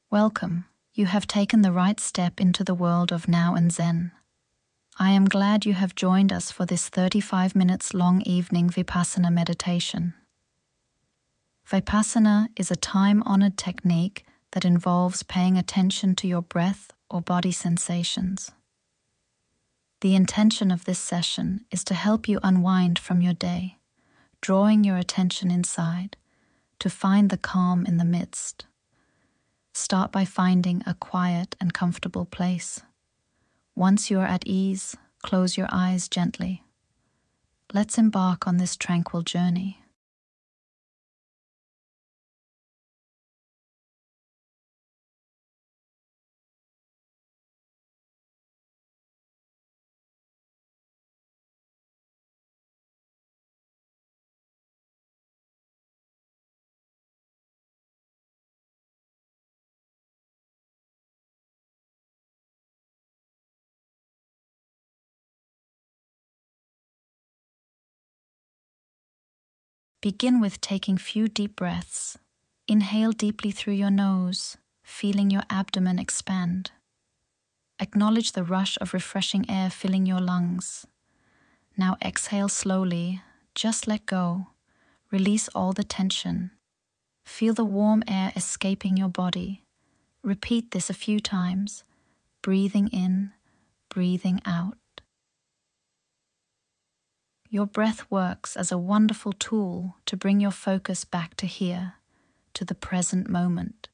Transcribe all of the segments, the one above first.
Welcome. You have taken the right step into the world of Now and Zen. I am glad you have joined us for this 35 minutes long evening Vipassana meditation. Vipassana is a time-honored technique that involves paying attention to your breath or body sensations. The intention of this session is to help you unwind from your day, drawing your attention inside to find the calm in the midst. Start by finding a quiet and comfortable place. Once you are at ease, close your eyes gently. Let's embark on this tranquil journey. Begin with taking few deep breaths. Inhale deeply through your nose, feeling your abdomen expand. Acknowledge the rush of refreshing air filling your lungs. Now exhale slowly, just let go. Release all the tension. Feel the warm air escaping your body. Repeat this a few times, breathing in, breathing out. Your breath works as a wonderful tool to bring your focus back to here, to the present moment.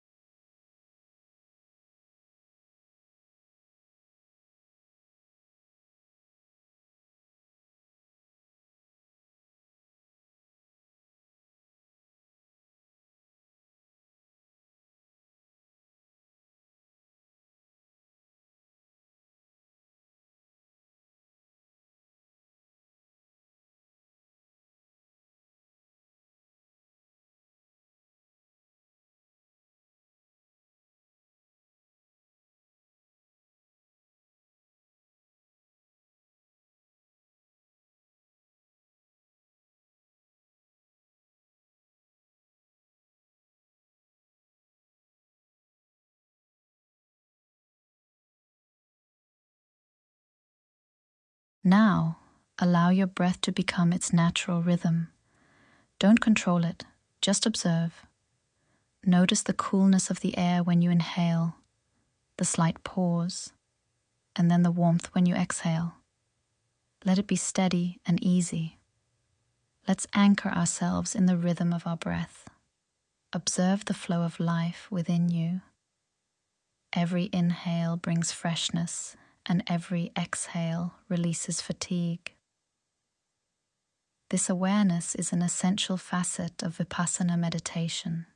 Now, allow your breath to become its natural rhythm. Don't control it, just observe. Notice the coolness of the air when you inhale, the slight pause, and then the warmth when you exhale. Let it be steady and easy. Let's anchor ourselves in the rhythm of our breath. Observe the flow of life within you. Every inhale brings freshness, and every exhale releases fatigue. This awareness is an essential facet of Vipassana meditation.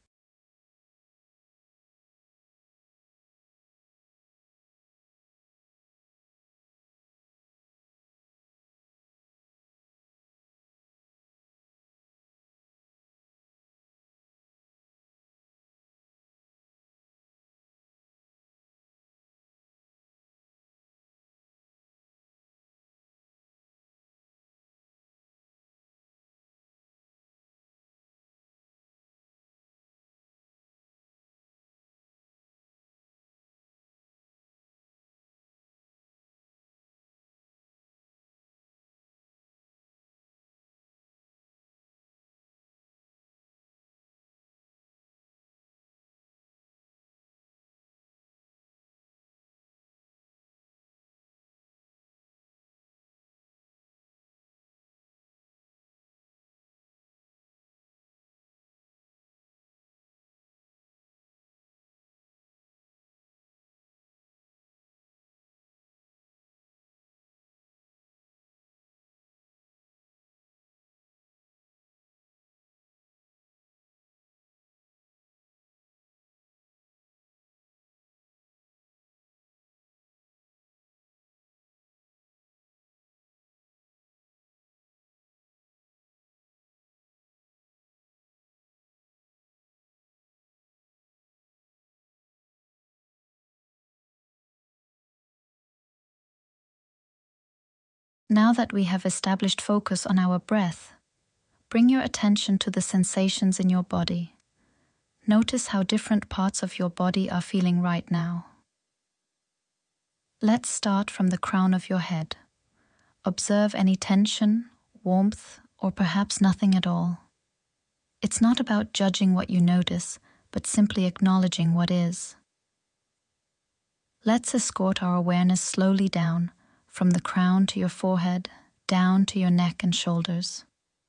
Now that we have established focus on our breath, bring your attention to the sensations in your body. Notice how different parts of your body are feeling right now. Let's start from the crown of your head. Observe any tension, warmth, or perhaps nothing at all. It's not about judging what you notice, but simply acknowledging what is. Let's escort our awareness slowly down, from the crown to your forehead, down to your neck and shoulders.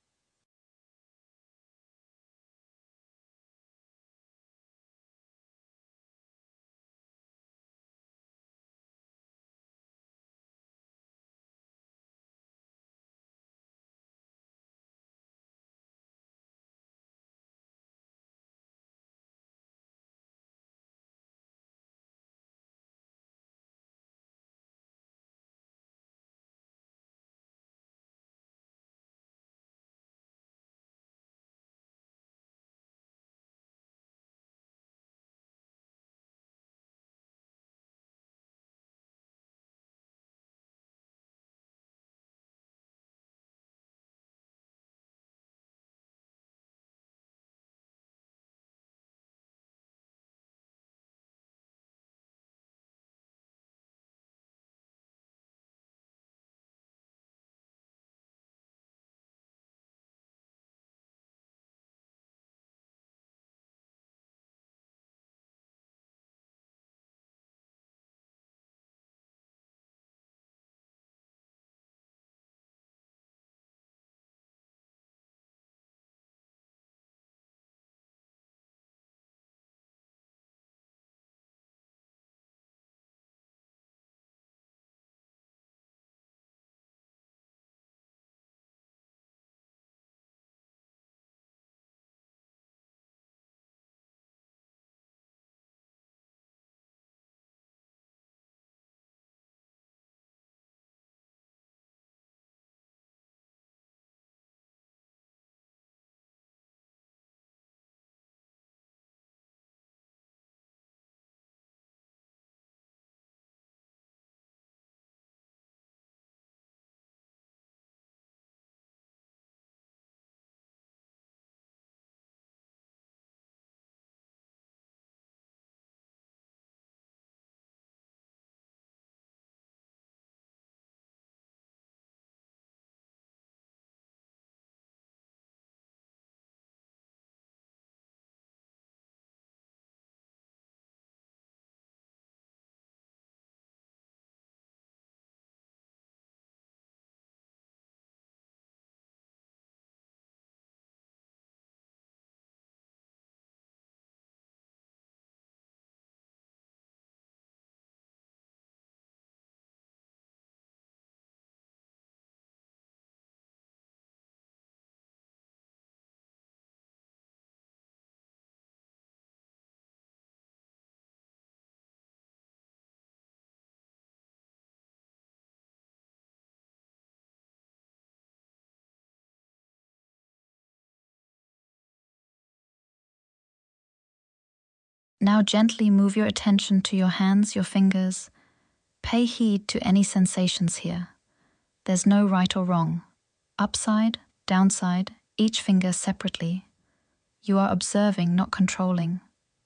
Now gently move your attention to your hands, your fingers. Pay heed to any sensations here. There's no right or wrong. Upside, downside, each finger separately. You are observing, not controlling.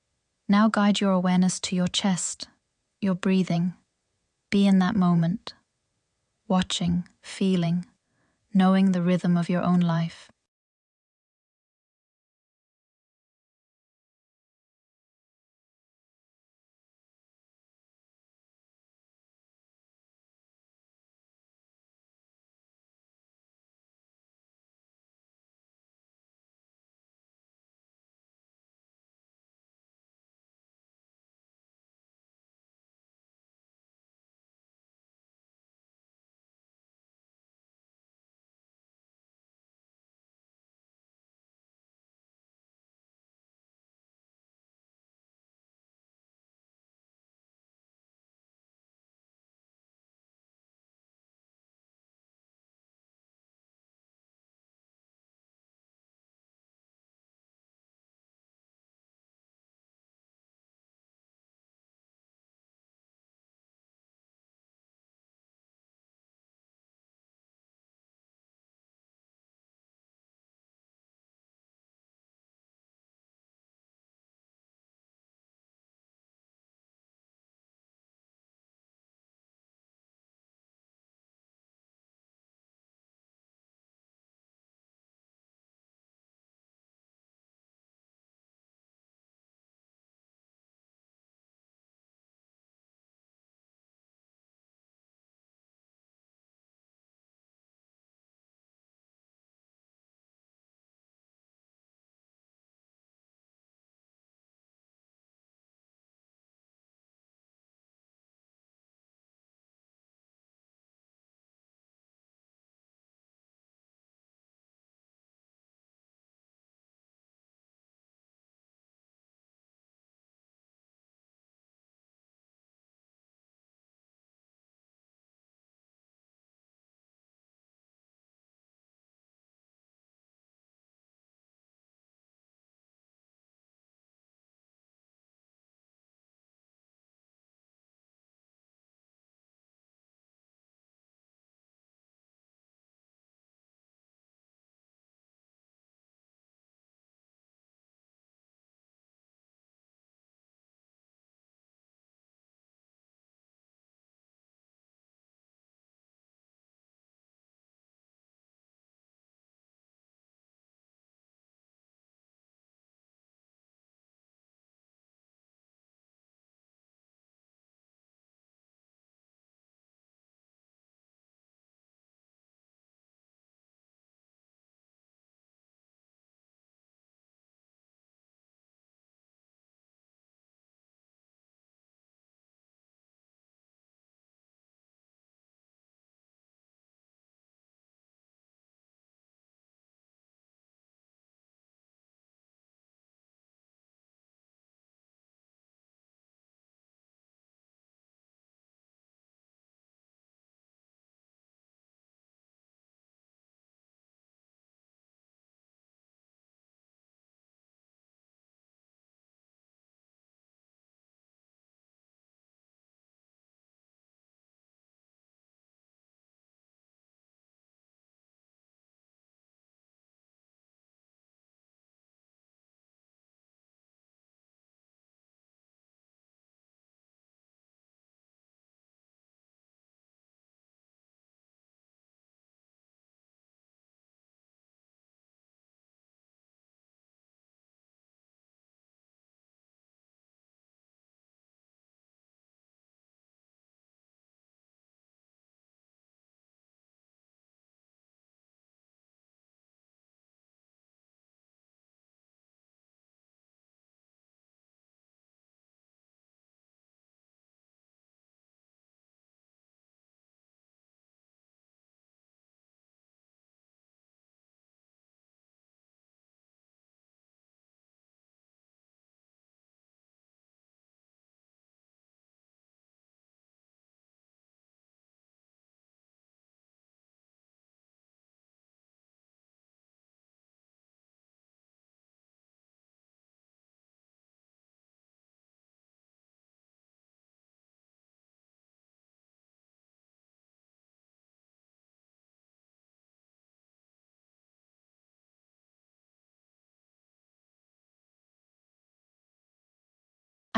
Now guide your awareness to your chest, your breathing. Be in that moment, watching, feeling, knowing the rhythm of your own life.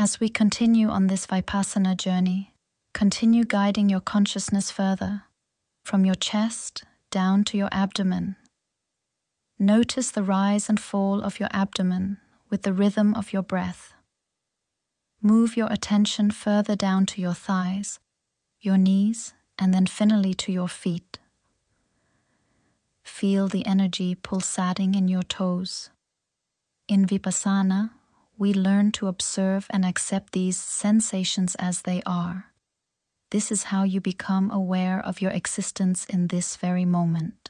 As we continue on this Vipassana journey, continue guiding your consciousness further, from your chest down to your abdomen. Notice the rise and fall of your abdomen with the rhythm of your breath. Move your attention further down to your thighs, your knees, and then finally to your feet. Feel the energy pulsating in your toes. In Vipassana, we learn to observe and accept these sensations as they are. This is how you become aware of your existence in this very moment.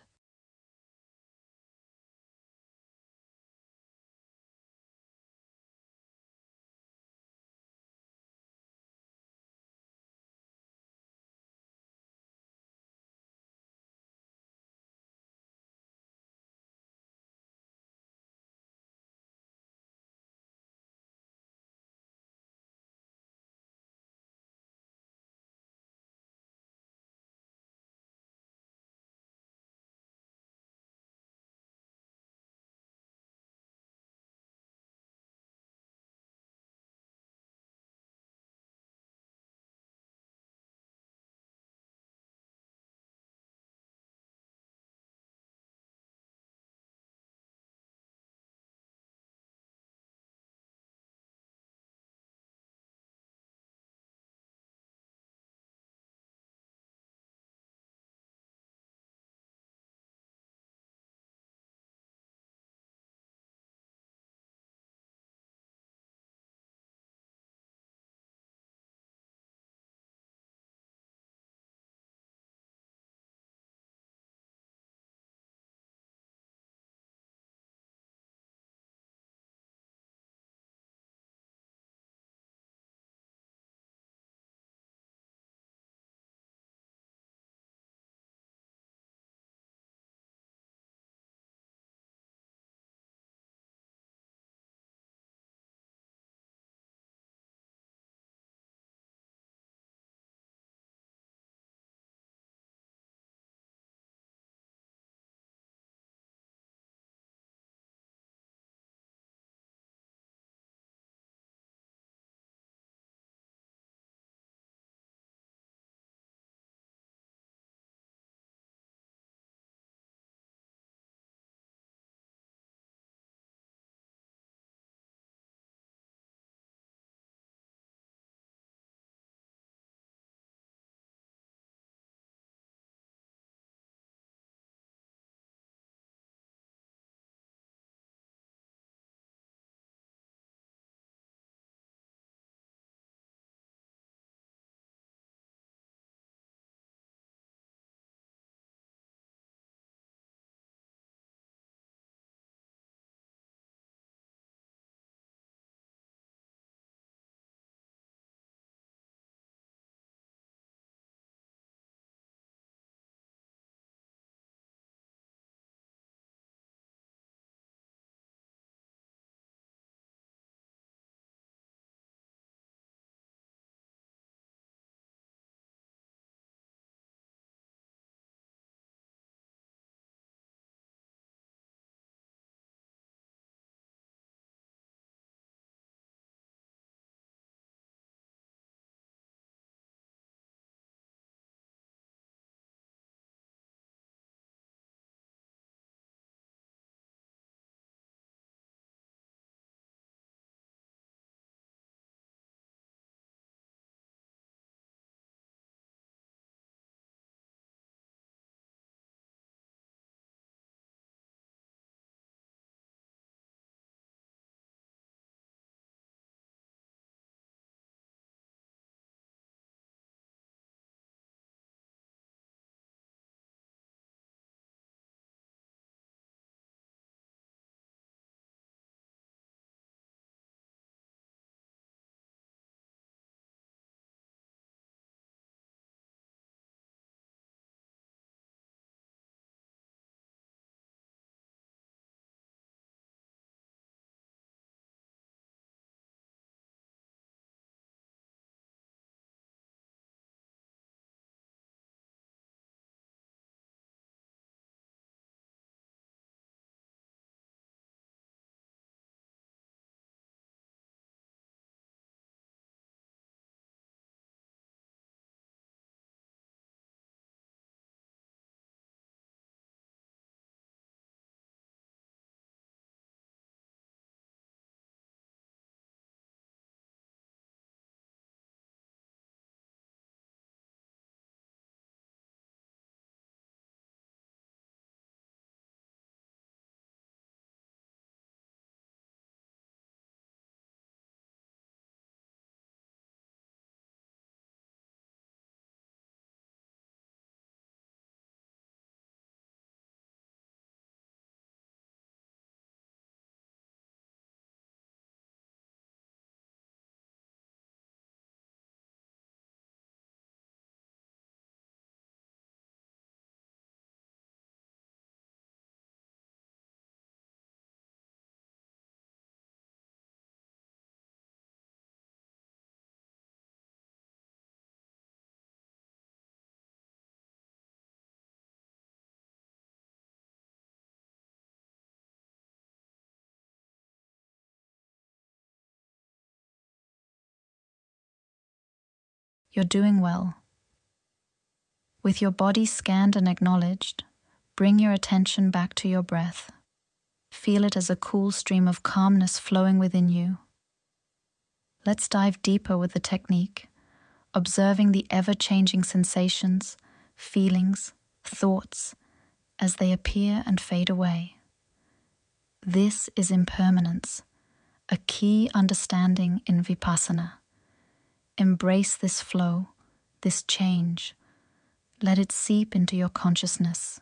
You're doing well. With your body scanned and acknowledged, bring your attention back to your breath. Feel it as a cool stream of calmness flowing within you. Let's dive deeper with the technique, observing the ever-changing sensations, feelings, thoughts as they appear and fade away. This is impermanence, a key understanding in Vipassana. Embrace this flow, this change. Let it seep into your consciousness.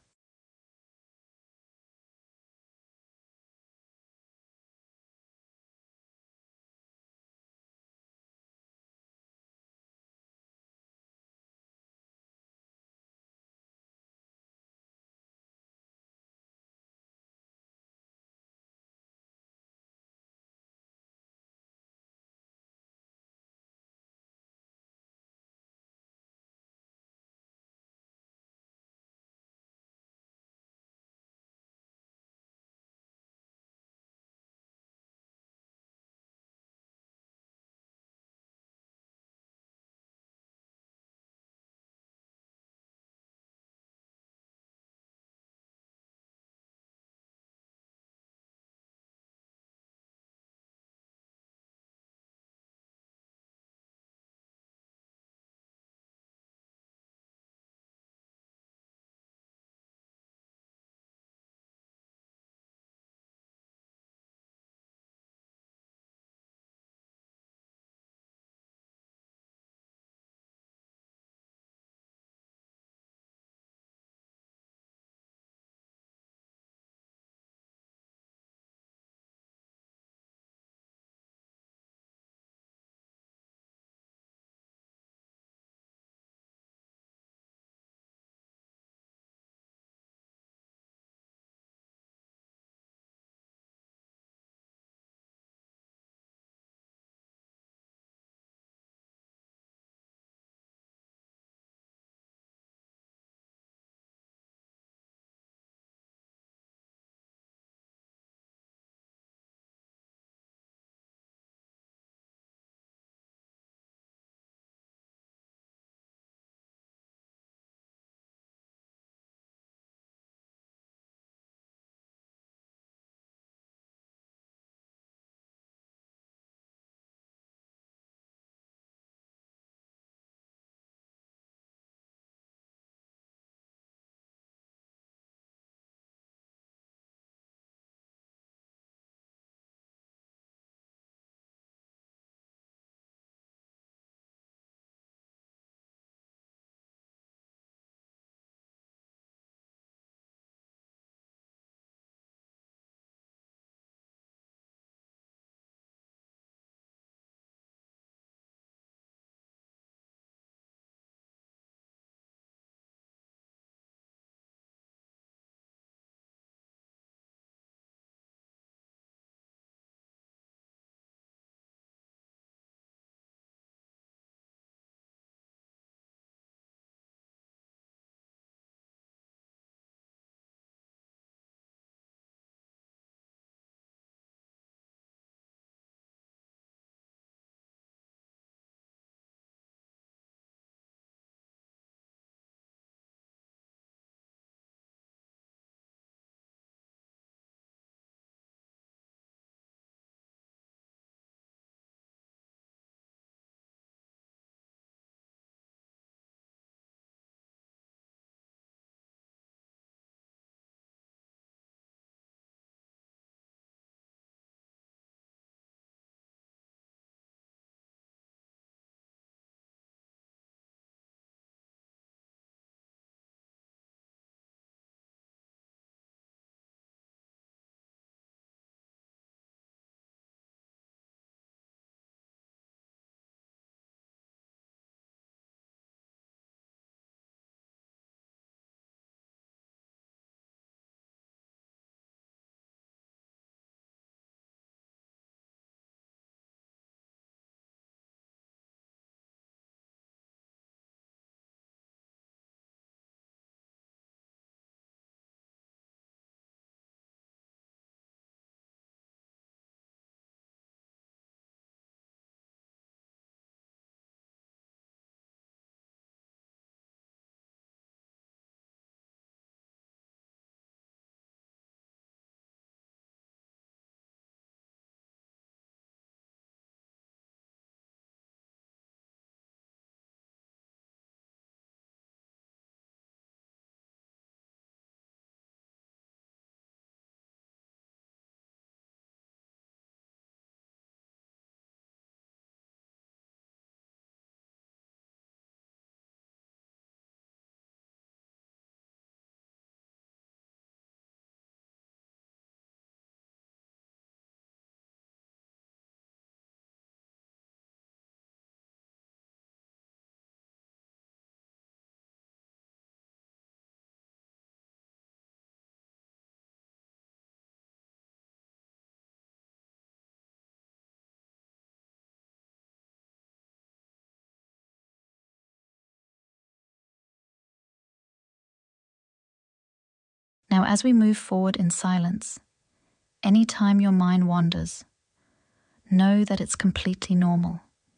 Now, as we move forward in silence, any time your mind wanders, know that it's completely normal.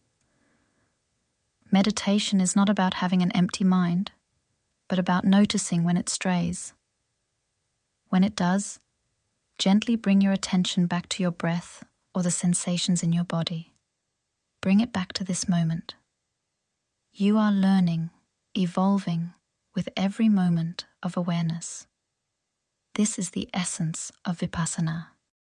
Meditation is not about having an empty mind, but about noticing when it strays. When it does, gently bring your attention back to your breath or the sensations in your body. Bring it back to this moment. You are learning, evolving with every moment of awareness. This is the essence of Vipassana.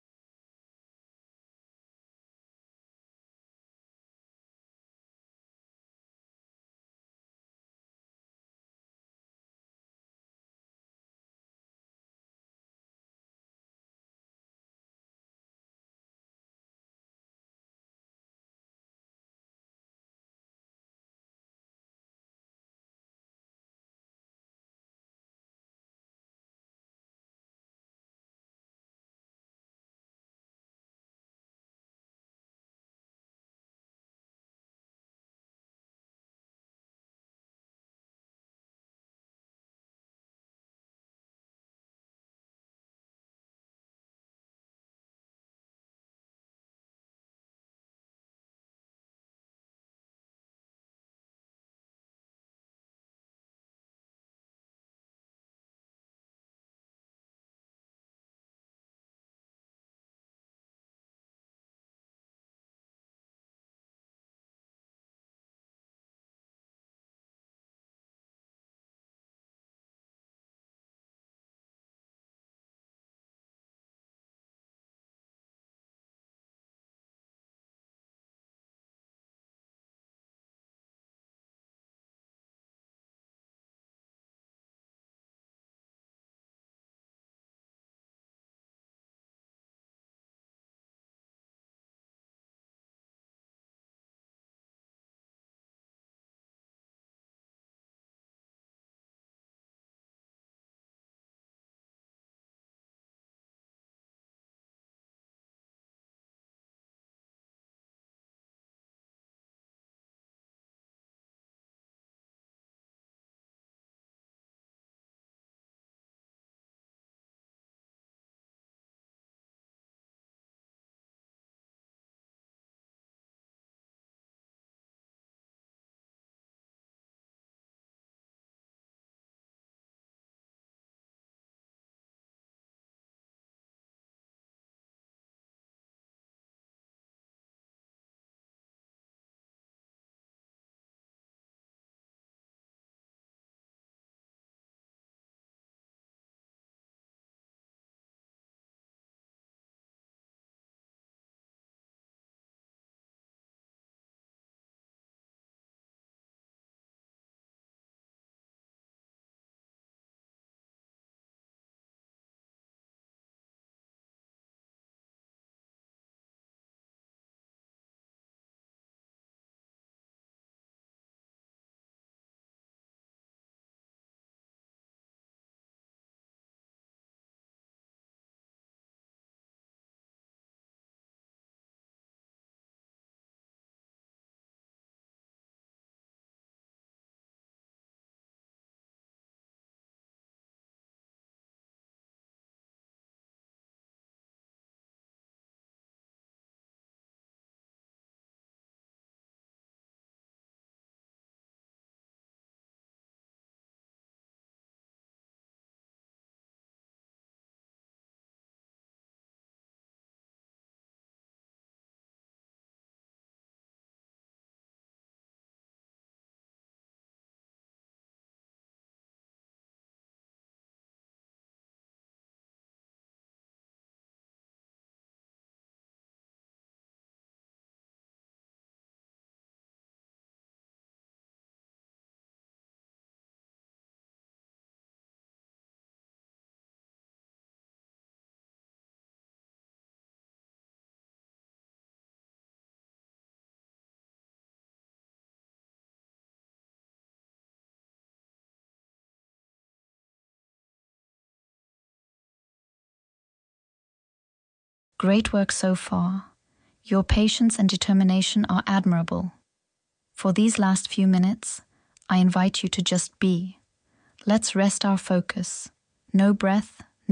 Great work so far. Your patience and determination are admirable. For these last few minutes, I invite you to just be. Let's rest our focus. No breath,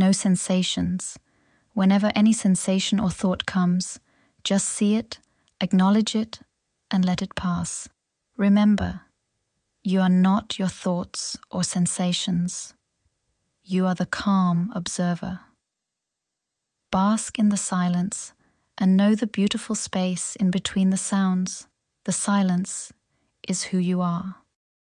No sensations. Whenever any sensation or thought comes, just see it, acknowledge it, and let it pass. Remember, you are not your thoughts or sensations. You are the calm observer. Bask in the silence and know the beautiful space in between the sounds. The silence is who you are.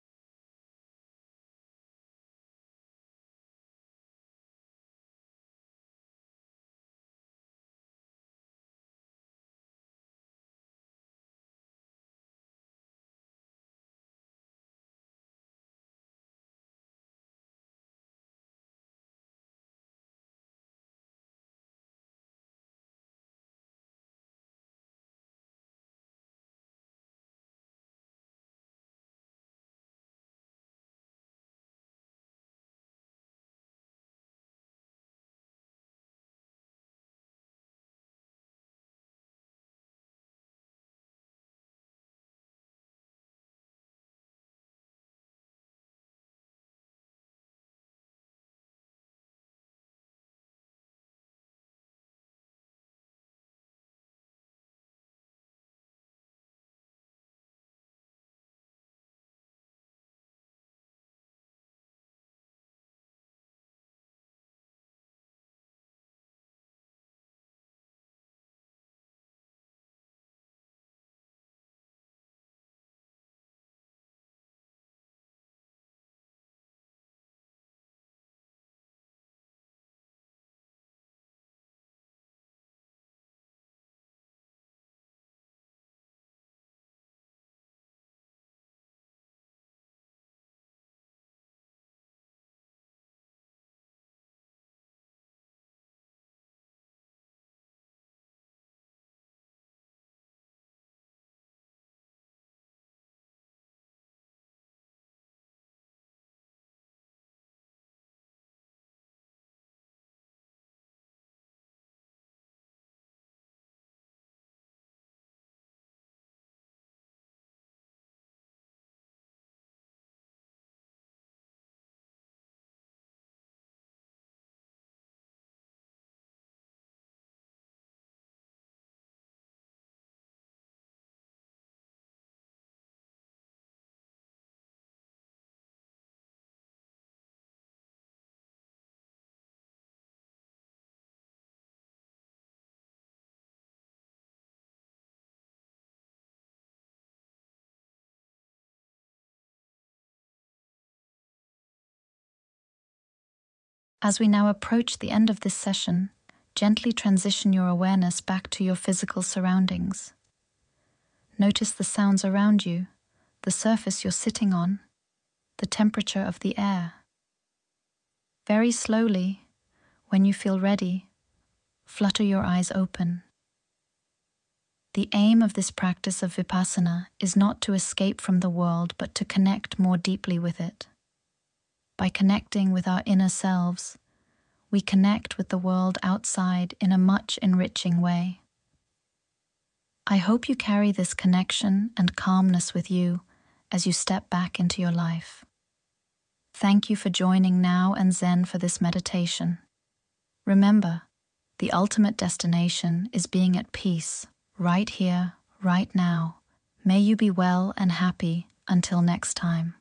As we now approach the end of this session, gently transition your awareness back to your physical surroundings. Notice the sounds around you, the surface you're sitting on, the temperature of the air. Very slowly, when you feel ready, flutter your eyes open. The aim of this practice of Vipassana is not to escape from the world, but to connect more deeply with it. By connecting with our inner selves, we connect with the world outside in a much enriching way. I hope you carry this connection and calmness with you as you step back into your life. Thank you for joining Now and Zen for this meditation. Remember, the ultimate destination is being at peace, right here, right now. May you be well and happy until next time.